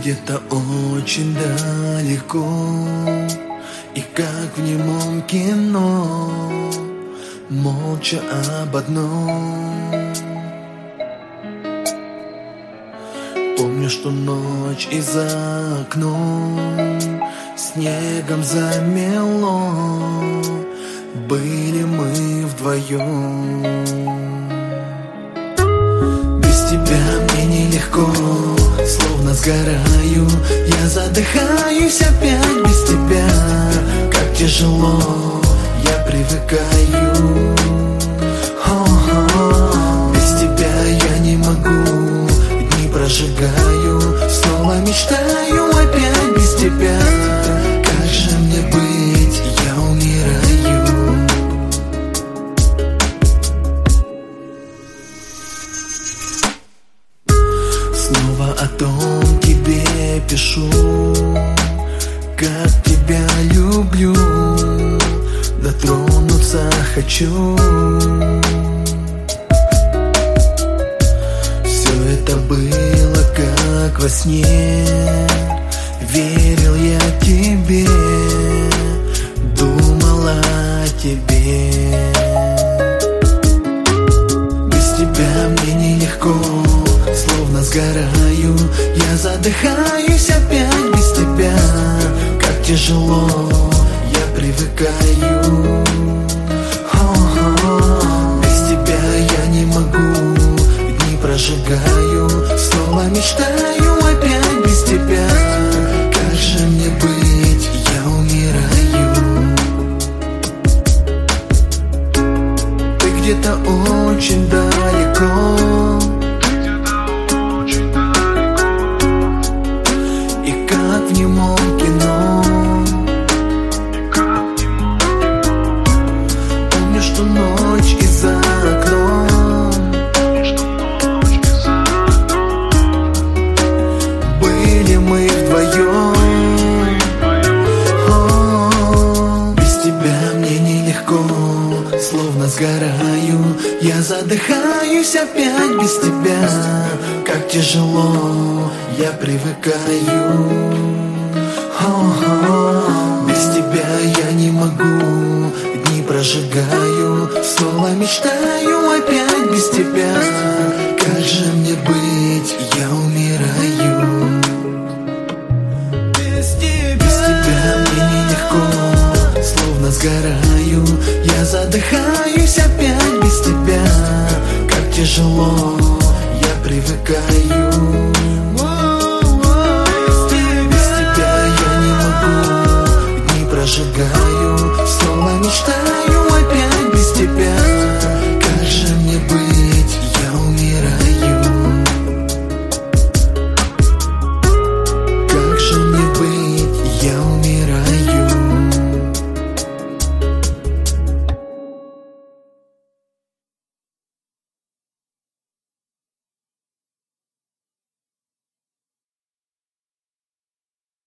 где-то очень далеко, и как в немом кино, молча об одном. Помню, что ночь и за окном снегом замело, были мы вдвоем. Без тебя мне нелегко, словно сгораю, я задыхаюсь опять без тебя. Как тяжело, я привыкаю. Без тебя я не могу, дни прожигаю, снова мечтаю опять без тебя. Как же мне быть, я умираю. Снова о том тебе пишу, как тебя люблю, дотронуться хочу. Все это было как во сне, верил я тебе, думал о тебе. Без тебя мне нелегко, словно сгораю, я задыхаюсь опять без тебя. Как тяжело, я привыкаю. Без тебя я не могу, дни прожигаю, снова мечтаю опять без тебя. Как же мне быть, я умираю. Ты где-то очень далеко, в немом кино. Помню, что ночь и за окном были мы вдвоем. Без тебя мне нелегко, словно сгораю, я задыхаюсь опять без тебя. Как тяжело, я привыкаю. Без тебя я не могу, дни прожигаю, снова мечтаю опять без тебя. Как же мне быть, я умираю. Без тебя мне нелегко, словно сгораю, я задыхаюсь опять без тебя. Как тяжело, я привыкаю. Прожигаю, снова мечтаю опять без тебя.